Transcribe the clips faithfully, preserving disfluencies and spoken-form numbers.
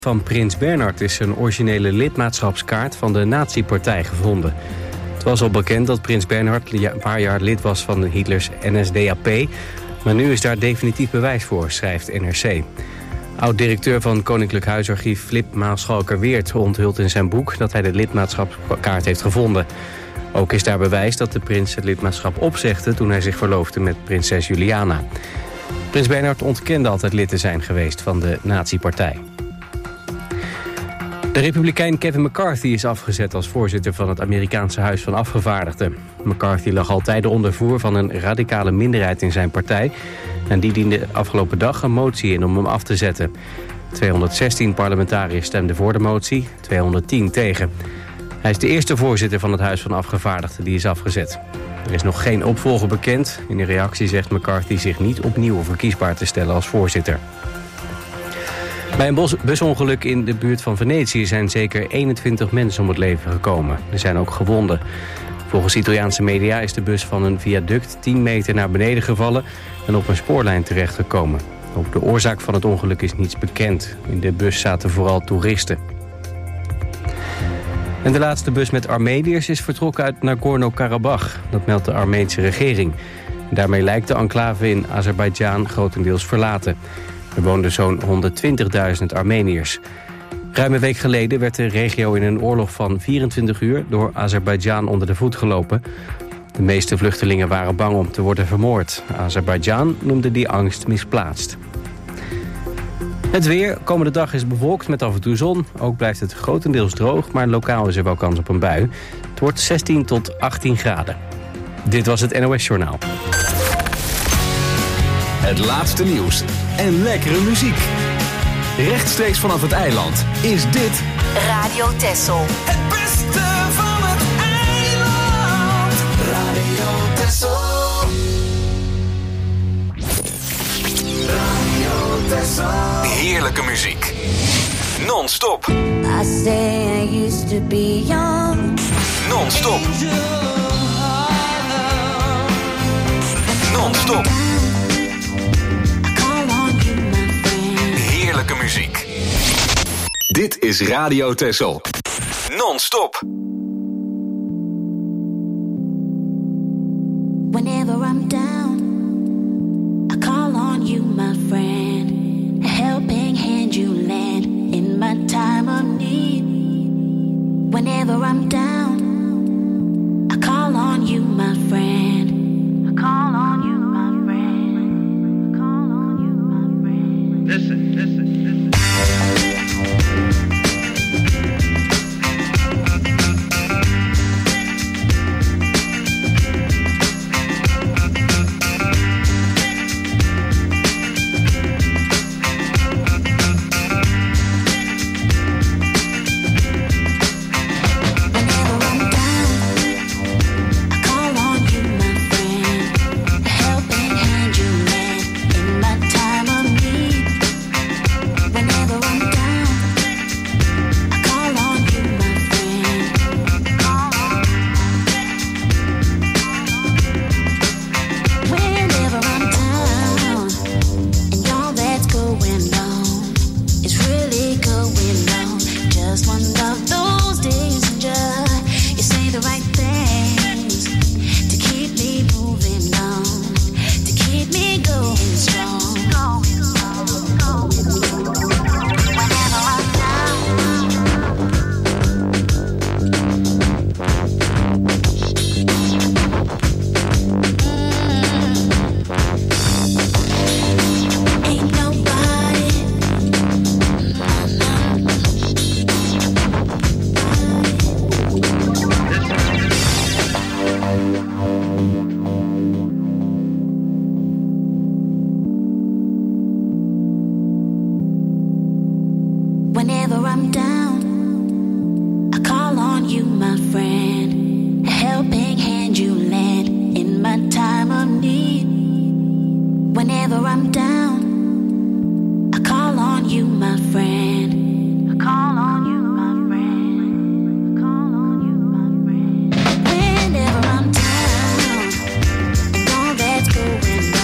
Van Prins Bernhard is een originele lidmaatschapskaart van de nazi-partij gevonden. Het was al bekend dat Prins Bernhard een paar jaar lid was van Hitlers N S D A P... maar nu is daar definitief bewijs voor, schrijft N R C. Oud-directeur van Koninklijk Huisarchief Flip Maaschalker-Weert onthult in zijn boek dat hij de lidmaatschapskaart heeft gevonden. Ook is daar bewijs dat de prins het lidmaatschap opzegde toen hij zich verloofde met prinses Juliana. Prins Bernhard ontkende altijd lid te zijn geweest van de nazi-partij. De republikein Kevin McCarthy is afgezet als voorzitter van het Amerikaanse Huis van Afgevaardigden. McCarthy lag al tijden onder voer van een radicale minderheid in zijn partij en die diende afgelopen dag een motie in om hem af te zetten. tweehonderdzestien parlementariërs stemden voor de motie, tweehonderdtien tegen. Hij is de eerste voorzitter van het Huis van Afgevaardigden die is afgezet. Er is nog geen opvolger bekend. In een reactie zegt McCarthy zich niet opnieuw verkiesbaar te stellen als voorzitter. Bij een busongeluk in de buurt van Venetië zijn zeker eenentwintig mensen om het leven gekomen. Er zijn ook gewonden. Volgens Italiaanse media is de bus van een viaduct tien meter naar beneden gevallen en op een spoorlijn terechtgekomen. Over de oorzaak van het ongeluk is niets bekend. In de bus zaten vooral toeristen. En de laatste bus met Armeniërs is vertrokken uit Nagorno-Karabakh. Dat meldt de Armeense regering. Daarmee lijkt de enclave in Azerbeidzjan grotendeels verlaten. Er woonden zo'n honderdtwintigduizend Armeniërs. Ruim een week geleden werd de regio in een oorlog van vierentwintig uur... door Azerbeidzjan onder de voet gelopen. De meeste vluchtelingen waren bang om te worden vermoord. Azerbeidzjan noemde die angst misplaatst. Het weer. Komende dag is bewolkt met af en toe zon. Ook blijft het grotendeels droog, maar lokaal is er wel kans op een bui. Het wordt zestien tot achttien graden. Dit was het N O S Journaal. Het laatste nieuws en lekkere muziek. Rechtstreeks vanaf het eiland is dit Radio Texel. Het beste van het eiland. Radio Texel. Radio Texel. heerlijke muziek. Non-stop. I say I used to be young. Non-stop. Non-stop. Heerlijke muziek. Dit is Radio Texel. Non-stop. Whenever I'm down, I call on you, my friend. A helping hand you lend in my time of need. Whenever I'm down, I call on you, my friend. I call on you, my friend. I call on you, my friend. Listen, listen, listen.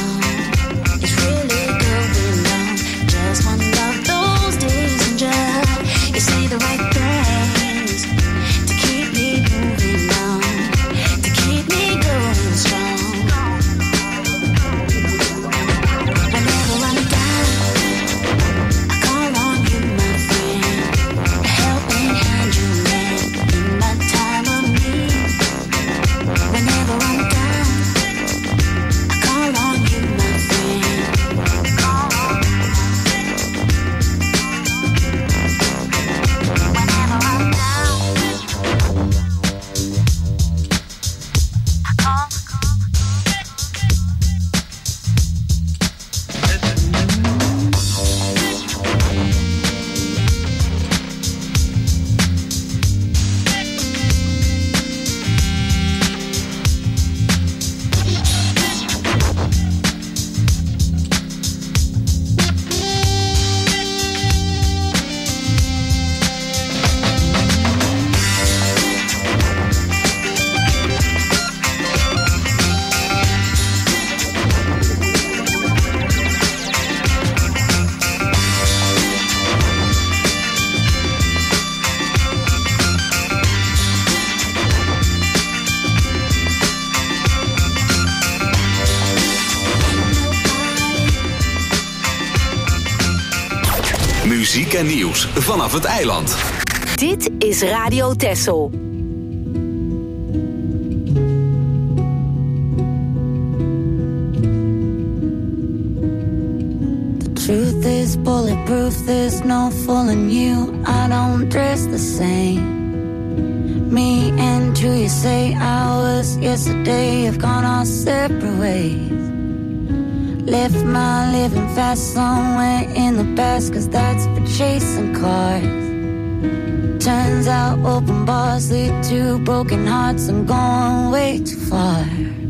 It's really going on. Just one of those days and just muziek en nieuws vanaf het eiland. Dit is Radio Texel. Truth is bulletproof, there's no fooling you. I don't dress the same. Me and you, you say hours yesterday have gone our separate ways. Left my living fast somewhere in the past, cause that's for chasing cars. Turns out open bars lead to broken hearts. I'm going way too far.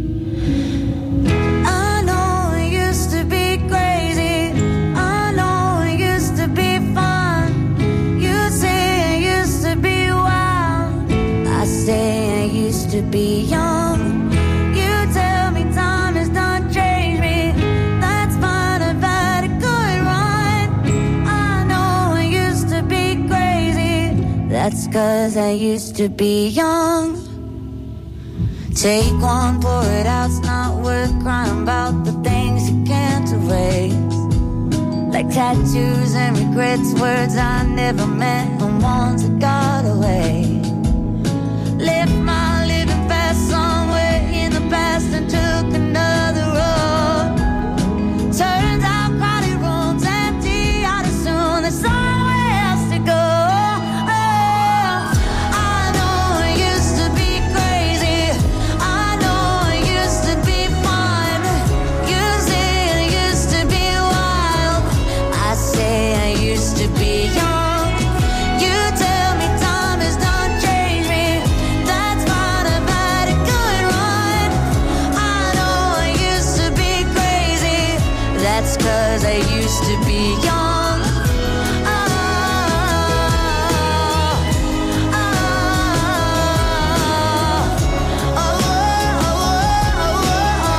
To be young, you tell me time has not changed me. That's fine, I've had a good run. I know I used to be crazy. That's cause I used to be young. Take one, pour it out. It's not worth crying about the things you can't erase. Like tattoos and regrets, words I never meant, the ones that got away. Left my somewhere in the past and took another road. Turns out crowded rooms empty out as soon. There's somewhere else to go. Oh, I know I used to be crazy. I know I used to be fun. You say I used to be wild. I say I used to be young. You tell me time has done changed me. That's fine, I've had a good run. I know I used to be crazy. That's cause I used to be young. Oh, oh, oh, oh, oh,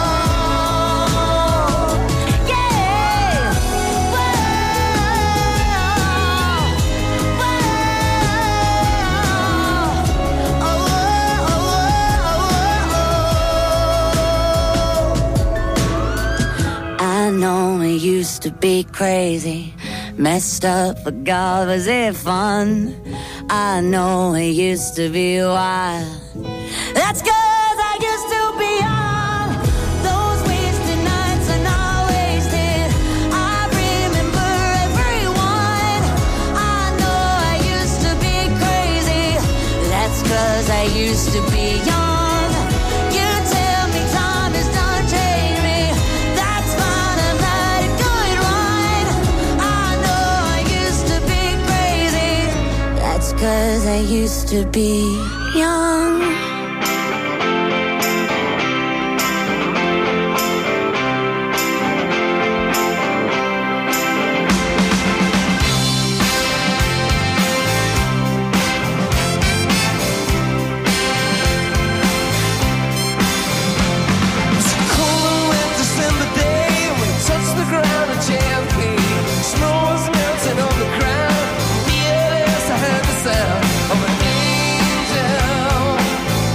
oh, yeah. Whoa, whoa. I know it used to be crazy, messed up, but God, was it fun? I know it used to be wild. That's cause I used to be young. Those wasted nights are not wasted. I remember everyone. I know I used to be crazy. That's cause I used to be young. You tell me time has done changed me. That's fine, I've had a good run. I know I used to be crazy. That's cause I used to be young. Of an angel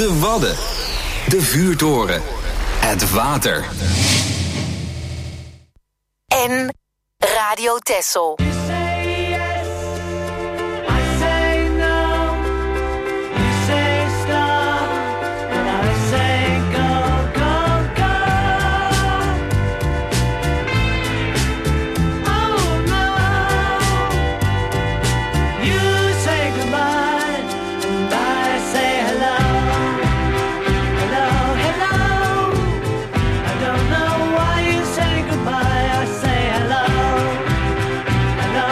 De Wadden. De vuurtoren. Het water. En Radio Texel. Hello,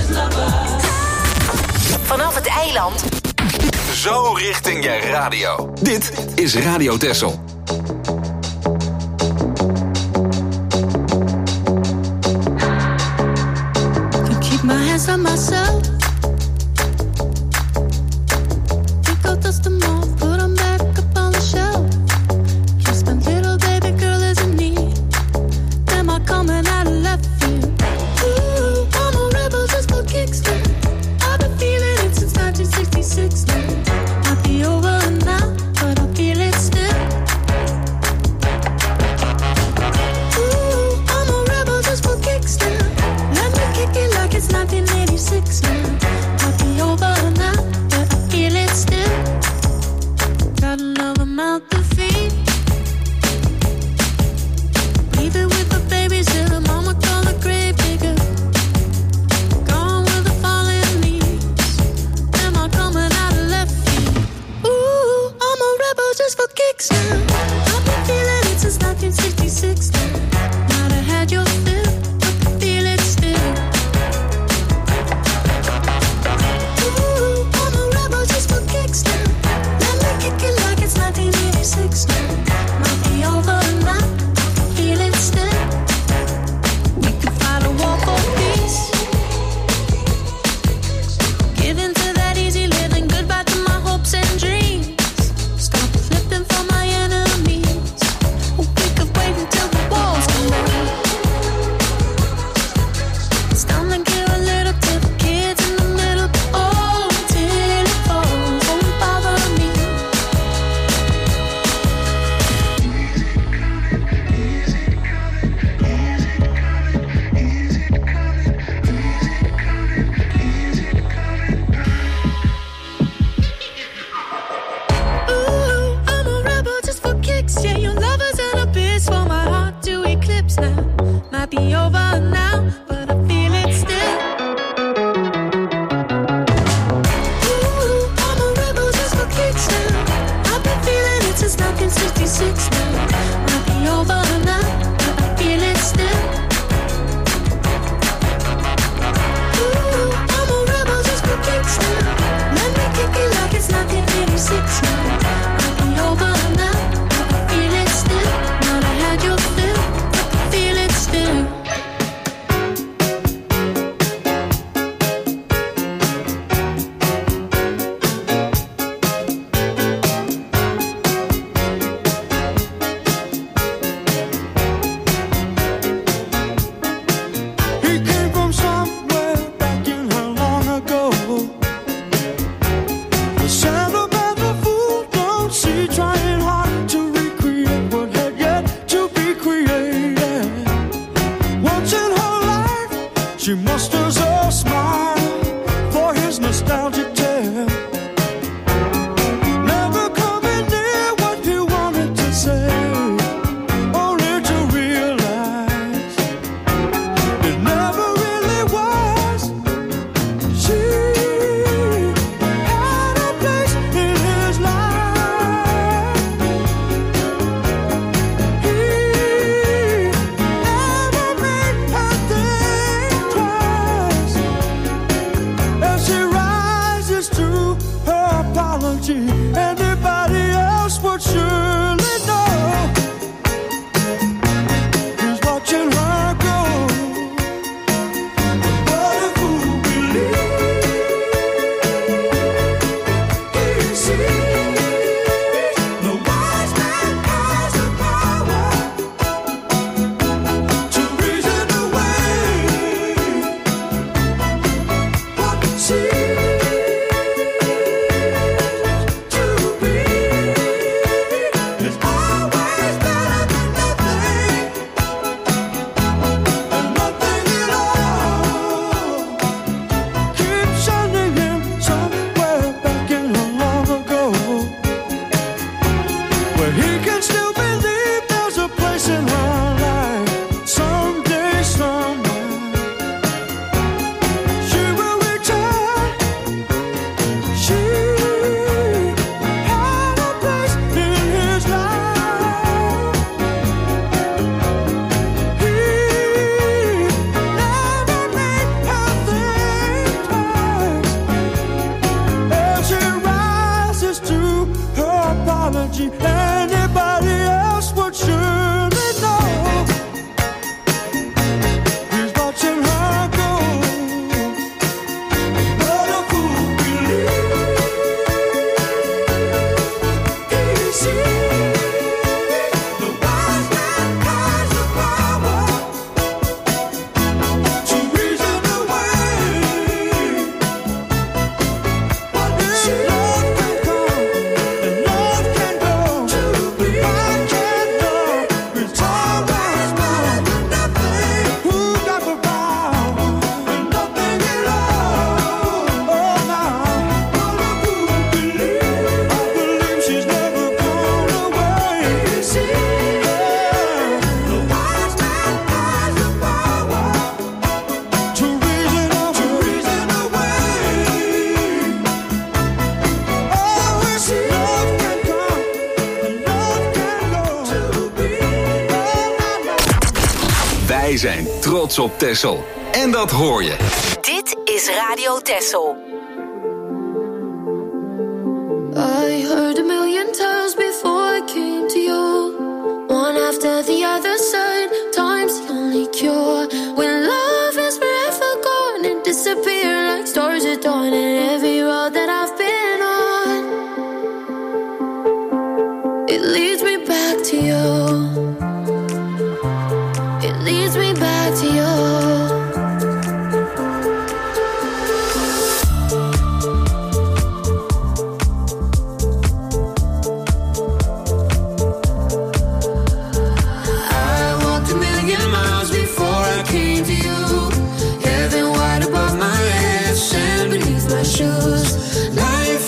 Vanaf het eiland. Zo richting je radio. Dit is Radio Texel. Can keep my hands on myself. Think I'll dust them off, put them back up on the shelf. Just my little baby girl is in need. Am I coming out of left field? Ooh, I'm a rebel just for kicks now. I've been feeling it since nineteen sixty-six now. Might be over now, but I feel it still. Ooh, I'm a rebel just for kicks now. Let me kick it like it's nineteen eighty-six now. Might be over now, but I feel it still. Got another mouth to feed. Leaving with the babies till the mama call the grave digger. Gone with the falling leaves. Am I coming out of left field? Ooh, I'm a rebel just for kicks now. I've been feeling it since nineteen sixty-six now. Might have had your fill, but I feel it still. Ooh, I'm a rebel just for kicks now. Let me kick it like it's nineteen eighty-six now. Might be over now, I feel it still. We could fight a war for peace. Give in to that easy living, goodbye to my hopes and dreams. Stop flipping for my enemies. We could wait until the walls come down. It's time to give a little to the kids in the middle. Oh, till it falls, won't bother me. Ooh, I'm a rebel just for kicks. Yeah, your lovers and a bitch for my heart to eclipse now. Might be over now, but I feel it still. Ooh, I'm a rebel just for kicks now. I've been feeling it since nineteen sixty-six now. Might be over now, but I feel it still. Ooh, I'm a rebel just for kicks now. Let me kick it like it's nineteen eighty-six now. Might be over now, but I feel it still. Might have had your fill, but I feel it still. He came from somewhere back in hell long ago. The sentimental fool don't see, trying hard to recreate what had yet to be created. Once in her life, she musters a smile for his nostalgic tale. Never coming near what he wanted to say, only to realize it never really was. She had a place in his life. He never made her think twice. Wij zijn trots op Texel. En dat hoor je. Dit is Radio Texel. I heard a million times before I came to you. One after the other side, time's the only cure. When love is forever gone and disappear like stars at dawn. And every road that I've been on, it leads me back to you. It leads me back to you. Shoes. Life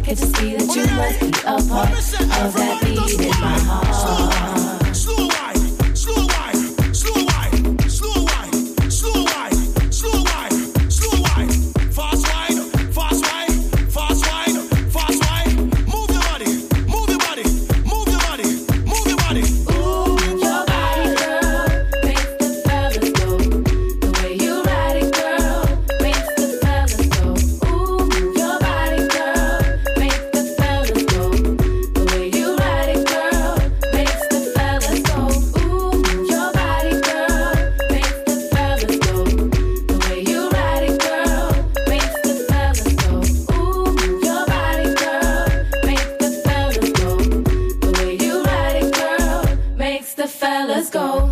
could just see that you must be a part of that beat in my heart. Slow wine, slow wine, slow wine, slow wine, slow wine, slow wine, slow wine, fast wine, fast wine, fast wine, fast wine. Move your body, move your body, move your body, move your body. Ooh, your body, girl, makes the fellas go. The way you ride it, girl, makes the fellas go. Ooh, your body, girl, makes the fellas go. The way you ride it, girl, makes the fellas go. Ooh, your body, girl, makes the fellas go. The way you ride it, girl, makes the fellas go. Ooh, your body, girl, makes the fellas go. The way you ride it, girl, makes the fellas go.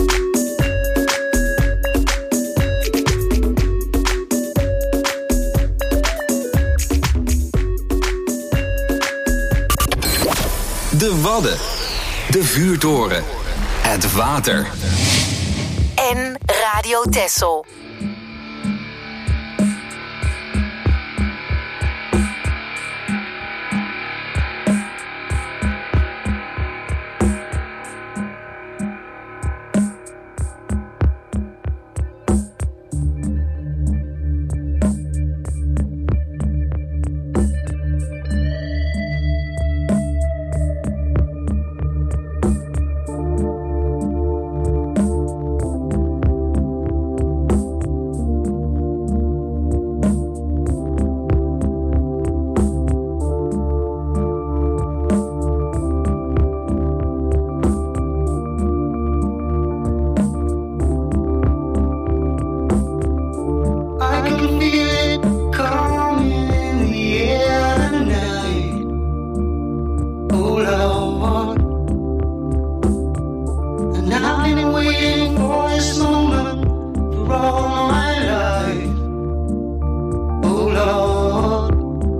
De Wadden. De vuurtoren. Het water. En Radio Texel. I can feel it coming in the air tonight. Oh Lord, and I've been waiting for this moment for all my life. Oh Lord,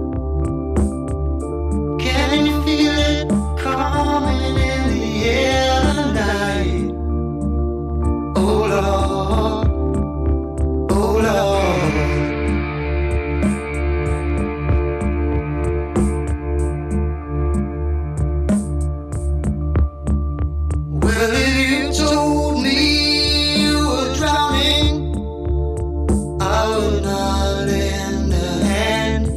can you feel it coming in the air tonight? Oh Lord, oh Lord. Well, if you told me you were drowning, I would not lend a hand.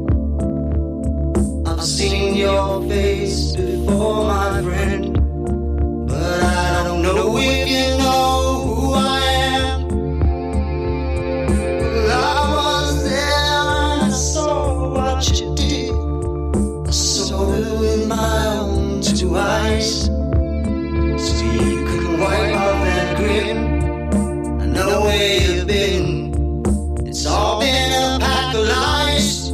I've seen your face before, my friend, but I don't know if you know who I am. Well, I was there and I saw what you did. I saw it with my own two eyes. So you could wipe off that grin. I know where you've been. It's all been a pack of lies.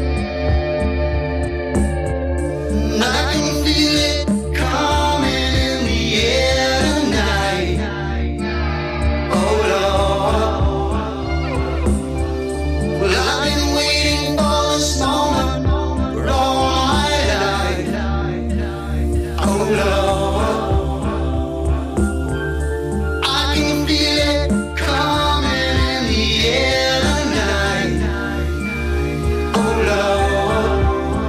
And I can feel it coming in the air tonight. Oh Lord. Well, I've been waiting for this moment for all my life. Oh Lord. I can feel it coming in the air tonight. Oh Lord.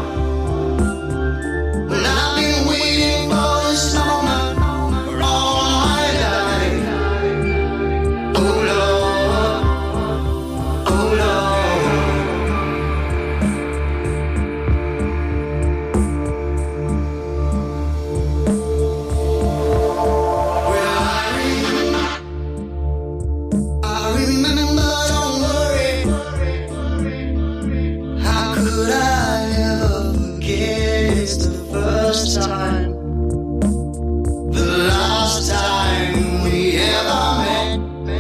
Well, I've been waiting for this moment for all my life. Oh Lord. Oh Lord. Well, I I remember, don't worry. How could I ever forget? It's the first time, the last time we ever met.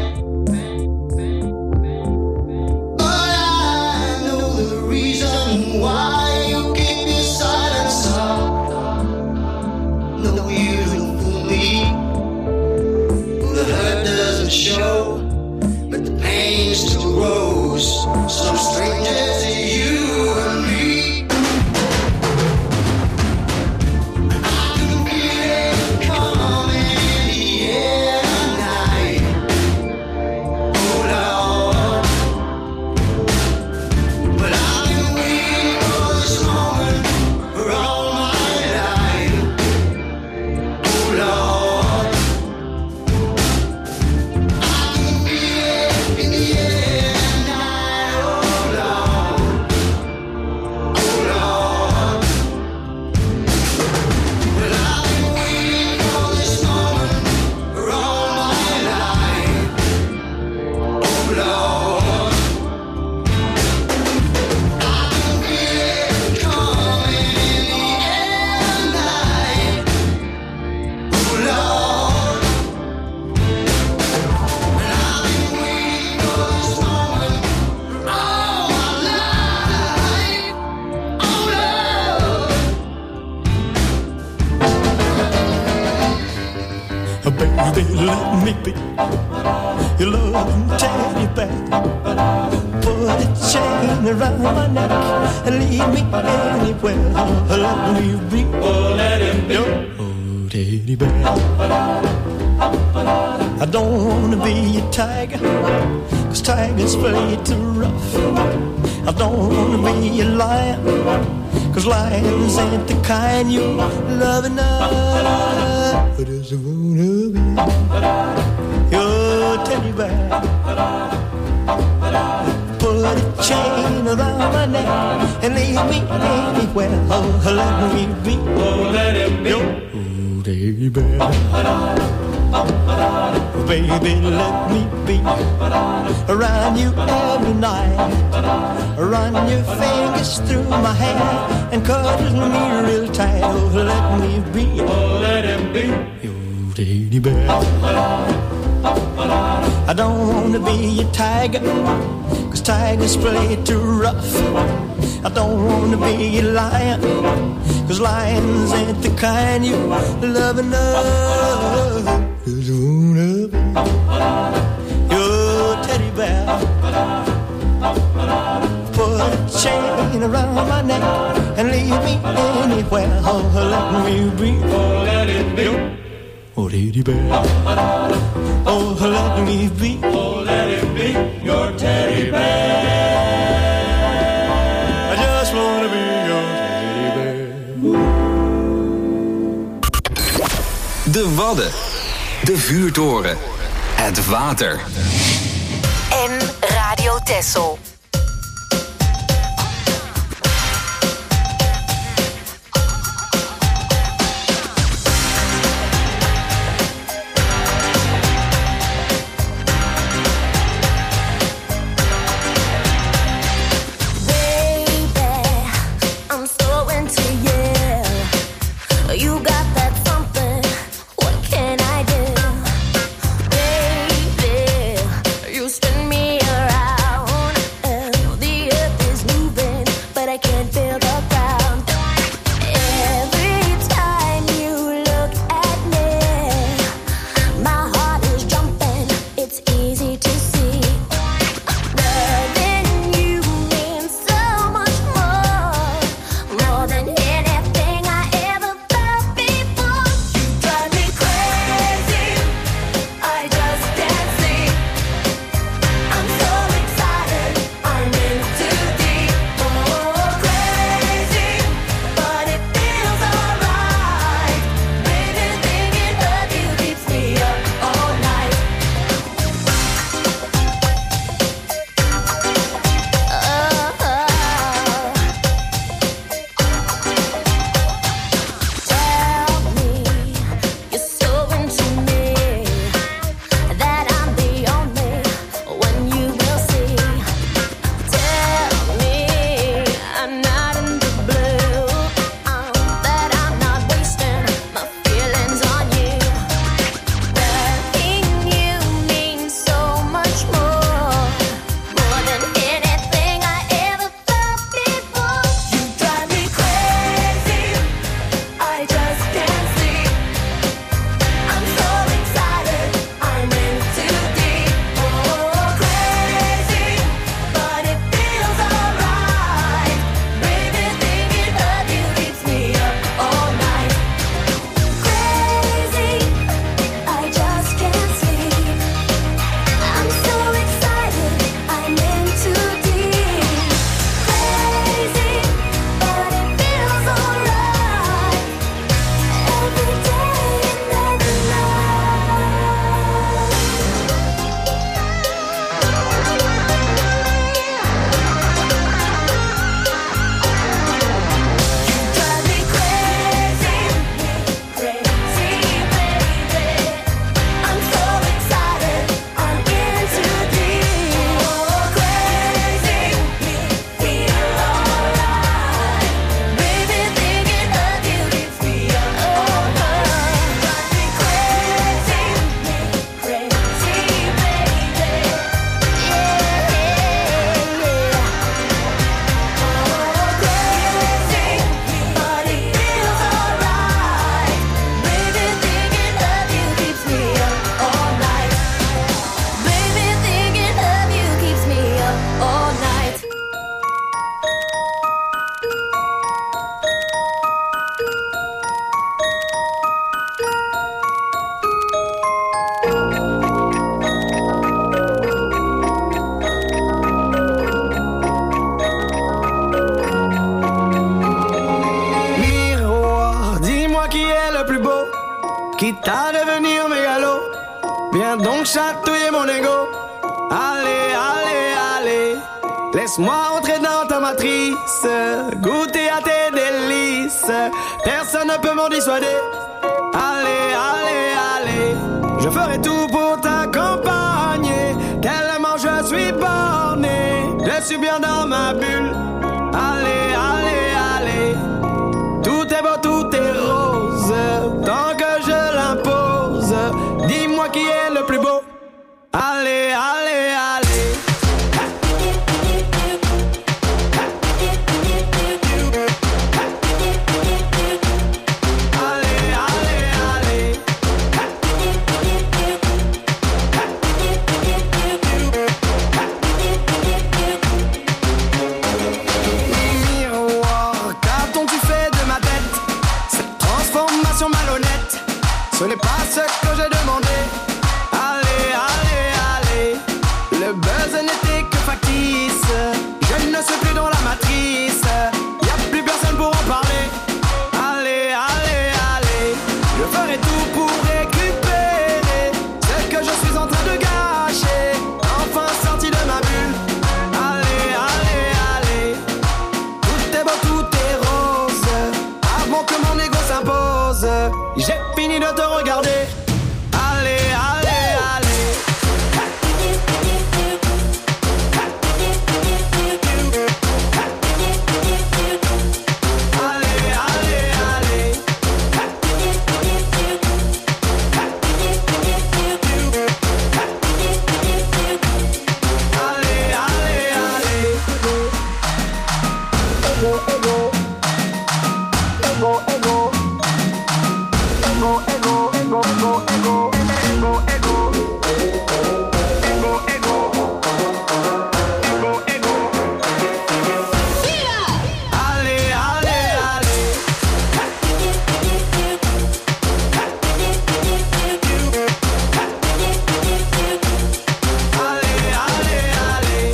But I know the reason why you keep your silence up. No, you don't fool me. The hurt doesn't show, but the pain still grows. Some strangers to you and me. I can feel it coming in the air tonight. Oh Lord. But I've been waiting for this moment be your loving teddy bear. Put a chain around my neck and lead me anywhere. Let me be, oh, let him be your oh, teddy bear. I don't wanna be a tiger, 'cause tigers play too rough. I don't wanna be a lion, 'cause lions ain't the kind you love enough. But I just wanna be your teddy bear. Put a chain around my neck and leave me anywhere. Oh, let me be, oh, let him be your oh, teddy bear. Baby, let me be around you every night. Run your fingers through my hair and cuddle me real tight. Oh, let me be, oh, let him be your teddy bear. I don't wanna be a tiger, 'cause tigers play too rough. I don't wanna be a lion, 'cause lions ain't the kind you love enough. Just wanna be your teddy bear. Put a chain around my neck and leave me anywhere. Oh, let me be, oh, let it be your teddy bear. Oh, let me be, oh, let it be your teddy bear. I just wanna be your teddy bear. De Wadden. De vuurtoren. Het water. En Radio Texel. Spin me around. quitte à devenir mégalo. Viens donc chatouiller mon ego. Allez, allez, allez, laisse-moi entrer dans ta matrice, goûter à tes délices. Personne ne peut m'en dissuader. Allez, allez, allez, je ferai tout pour t'accompagner. Tellement je suis borné, je suis bien dans ma bulle. Allez, allez, allez, tout est beau, tout est rose. Tant que je l'impose, dis-moi qui est le plus beau. Allez, allez, allez. Malhonnête, ce n'est pas ce que j'ai demandé. Allez, allez, allez, le buzz n'était que factice. Je ne suis plus dans la matrice, y a plus personne pour en parler. Allez, allez, allez, je ferai tout pour récupérer ce que je suis en train de gâcher. Enfin sorti de ma bulle. Allez, allez, allez, tout est beau, tout est rose, avant que mon ego s'impose. J'ai fini de te regarder. Allez, allez, allez. Allez, allez, allez. Allez, allez, allez. Ego, ego. Ego, ego. Ego, ego, ego, ego, ego, ego, ego, ego, ego, ego, ego. Allez, allez, allez. Allez, allez, allez.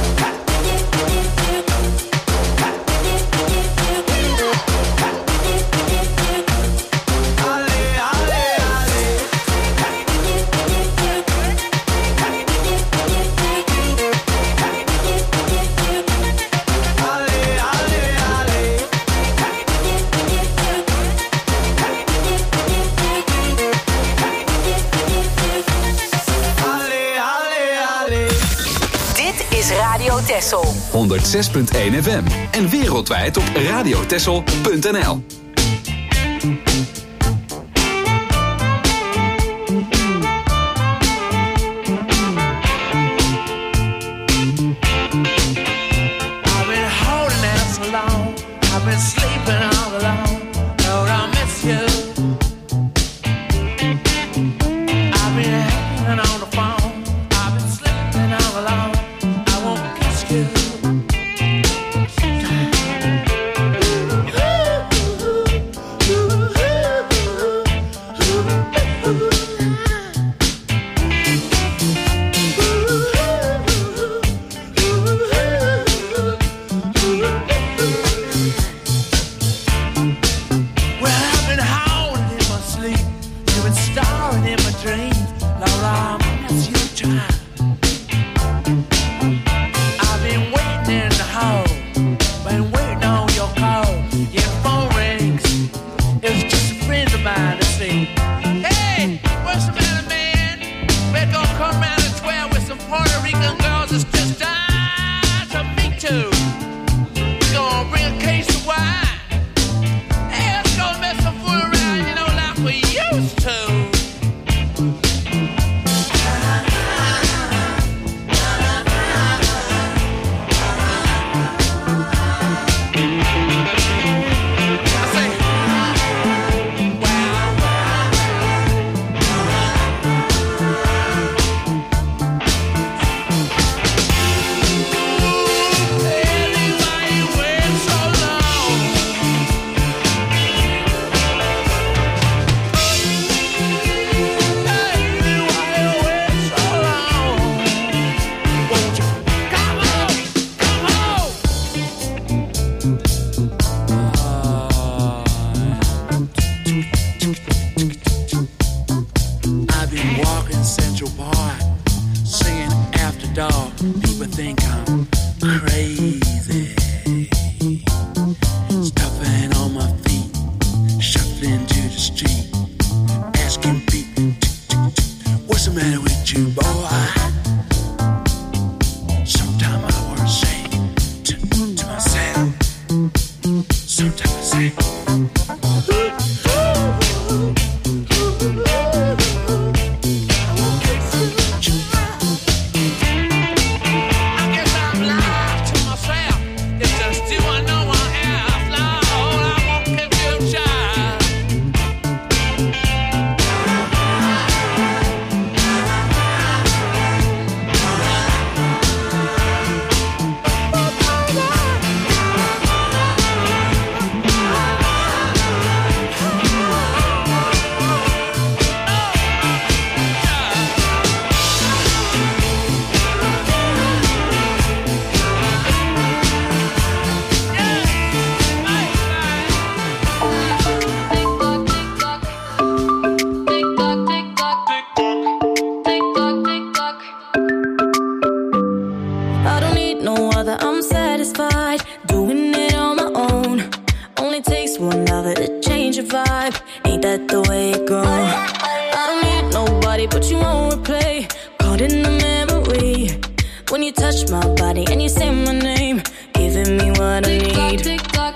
Texel. honderdzes punt één F M en wereldwijd op radiotexel punt n l.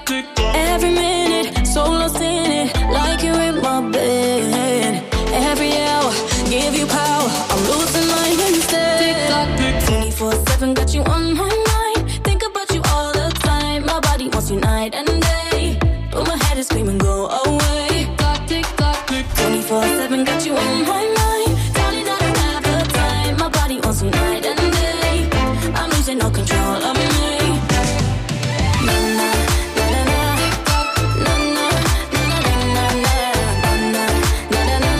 Every minute, so lost in it, like you're in my bed. Every hour, give you power, I'm losing mine instead. twenty-four seven, got you on my mind. Think about you all the time. My body wants you night and day, but my head is screaming, go away. twenty-four seven, got you on my mind. Darling, I don't have the time. My body wants you night and day. I'm losing all control of me. Na na na na na na na na na na na na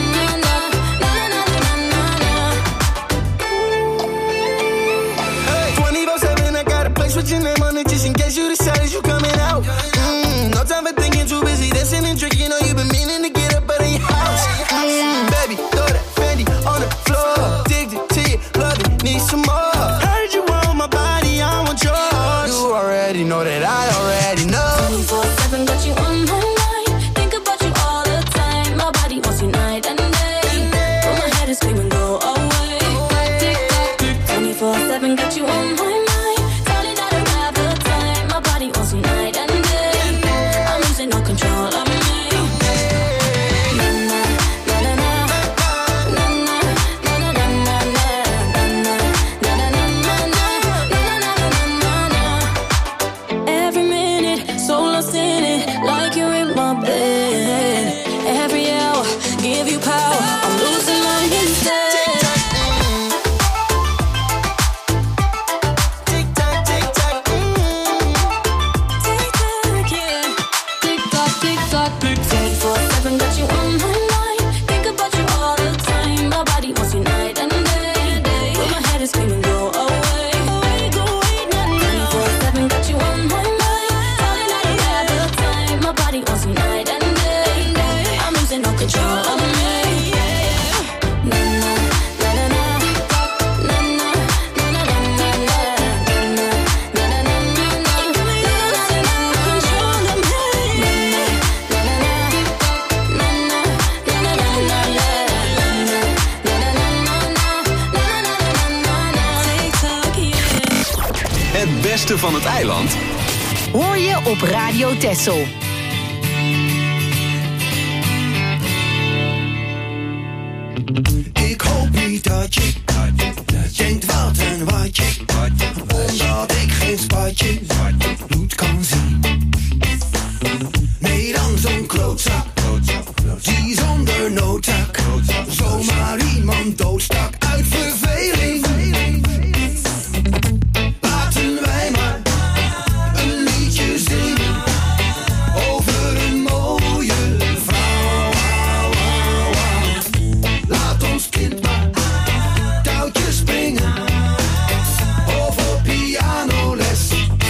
twenty-four seven, I got a place with your name on it, just in case you decide you coming out. Mm, no time for thinking, too busy dancing and drinking. Know you've been meaning to get up out of your house. Mm, baby, throw that Fendi on the floor. Addicted to you, love it, need some more. Heard you want my body, I want yours. You already know that I already know. twenty-four seven, got you on my mind. Think about you all the time. My body wants you night and day, but my head is screaming, go away. twenty-four seven, got you on my mind. Darling, I don't have the time. My body wants you night and day. I'm losing all control of me. Na na na na na na na na na na na na na na na. Every minute, so lost in it, like you're in my bed. Every hour, give you power, I'm losing mine instead. Tick tock, tick tock, mm. Tick-tock, yeah. Tick-tock, tick-tock. twenty-four seven, got you on my mind. Think about you all the time. My body wants you night and day, but my head is screaming, go away. twenty-four seven, got you on my mind. Darling, I don't have the time. My body wants you night and day. I'm losing all control of me. Na na na na na na na na na na na na na na na. Losing all control of me. Na na na na na na na na na na. TikTok, yeah. Het beste van het eiland Hoor je op Radio Texel. Ik hoop niet dat je denkt wat en wat je, omdat ik geen spatje bloed kan zien. Nee, dan zo'n klootzak, die zonder noodzaak zomaar iemand doodstak uit verveling. Laten wij maar een liedje zingen over een mooie vrouw. Laat ons kind maar touwtjes springen of op pianoles.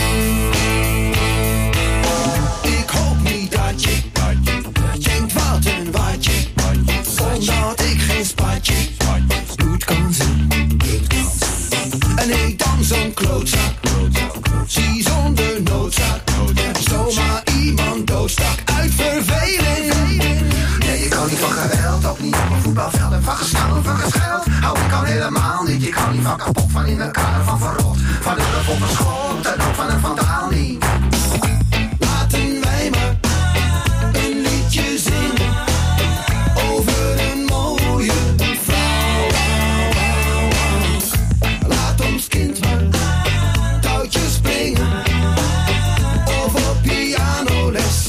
Ik hoop niet dat je denkt wat en wat je, omdat ik geen spatje bloed kan zien. En nee, dan zo'n klootzak, zie zonder noodzaak zomaar iemand doodstak uit verveling. Nee, ik kan niet van geweld, ook niet op een voetbalveld. En van gestaan, van gescheld, hou ik al helemaal niet. Ik hou niet van kapot, van in elkaar, van verrot, van de rug op een schot en ook van een vandaal niet. Laten wij maar een liedje zingen over een mooie vrouw. Laat ons kind maar touwtjes springen of op pianoles.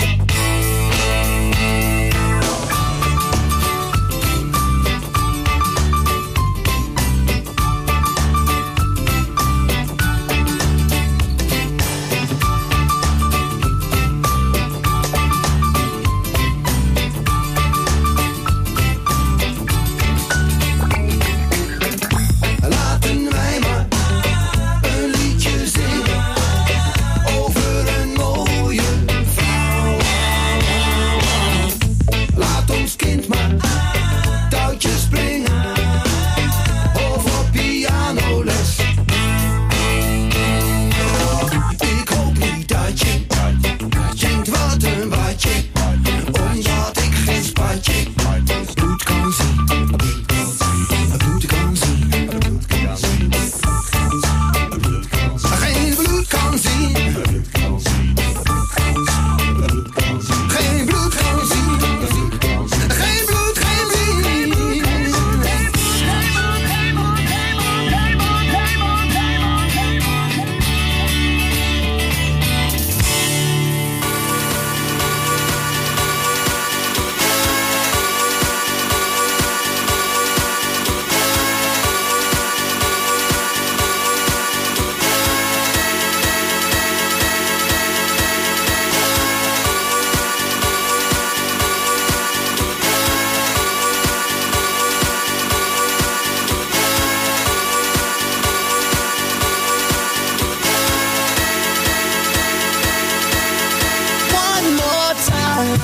time.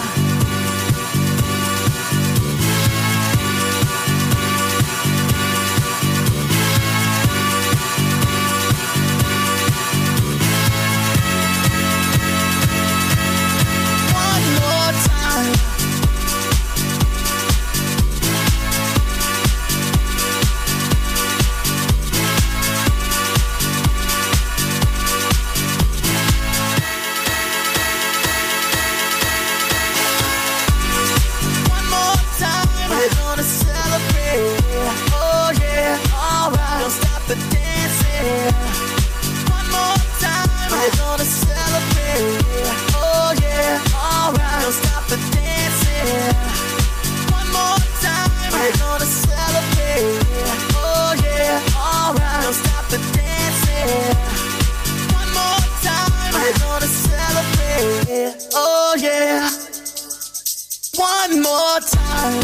Oh yeah, one more time.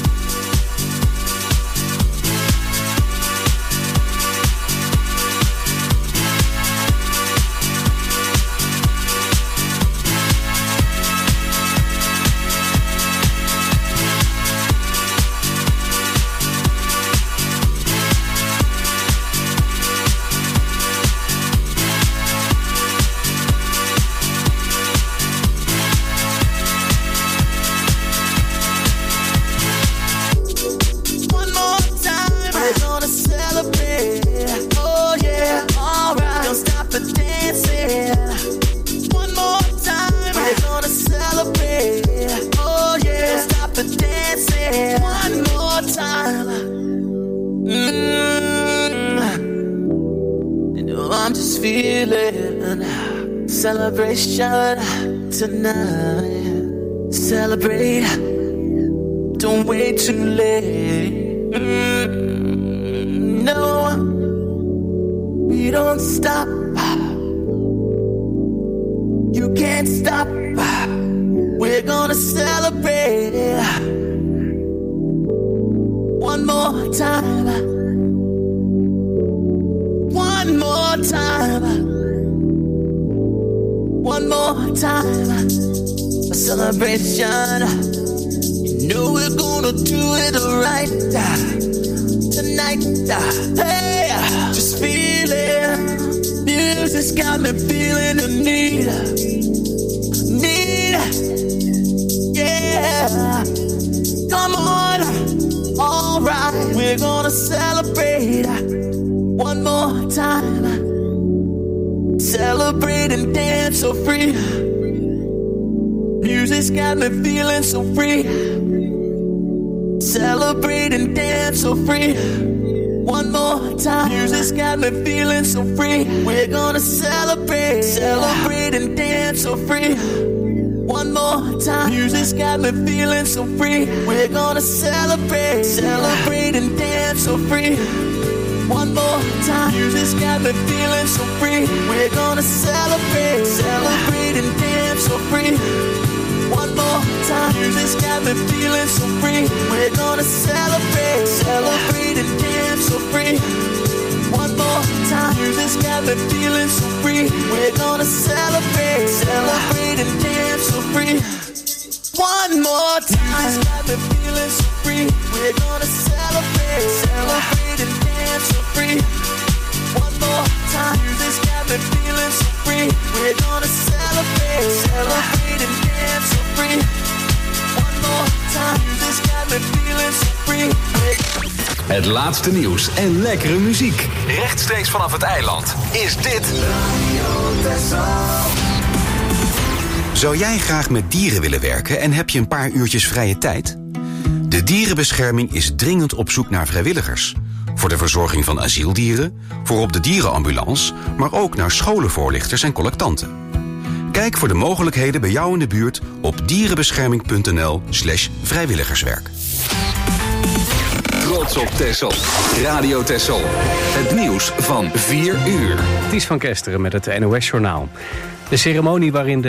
Celebration tonight. Celebrate. Don't wait too late. Mm, no, we don't stop. You can't stop. We're gonna celebrate. One more time. One more time. One more time, a celebration. You know we're gonna do it right tonight. Hey, just feel it. Music's got me feeling the need, need. Yeah, come on, all right. We're gonna celebrate one more time. Celebrate and dance so free. Music's got me feeling so free. Celebrate and dance so free. One more time. Music's got me feeling so free. We're gonna celebrate. Celebrate and dance so free. One more time. Music's got me feeling so free. We're gonna celebrate. Celebrate and dance so free. One more time. Music's got me feeling so free. We're gonna celebrate. Celebrate and dance so free. One more time. Music's got me feeling so free. We're gonna celebrate. Celebrate and dance so free. One more time. Music's got me feeling so free. We're gonna celebrate. Celebrate and dance so free. One more time. Music's got me feeling so free. We're gonna celebrate. Celebrate and dance so free. One more time. Music's got me feeling so free. We're gonna celebrate. Celebrate and dance so free. One more time. Music's got me feeling so free. Het laatste nieuws en lekkere muziek. Rechtstreeks vanaf het eiland is dit Zou jij graag met dieren willen werken en heb je een paar uurtjes vrije tijd? De dierenbescherming is dringend op zoek naar vrijwilligers. Voor de verzorging van asieldieren, voor op de dierenambulance, maar ook naar scholenvoorlichters en collectanten. Kijk voor de mogelijkheden bij jou in de buurt op dierenbescherming.nl slash vrijwilligerswerk. Trots op Texel. Radio Texel. Het nieuws van vier uur. Ties van Kesteren met het N O S-journaal. De ceremonie waarin de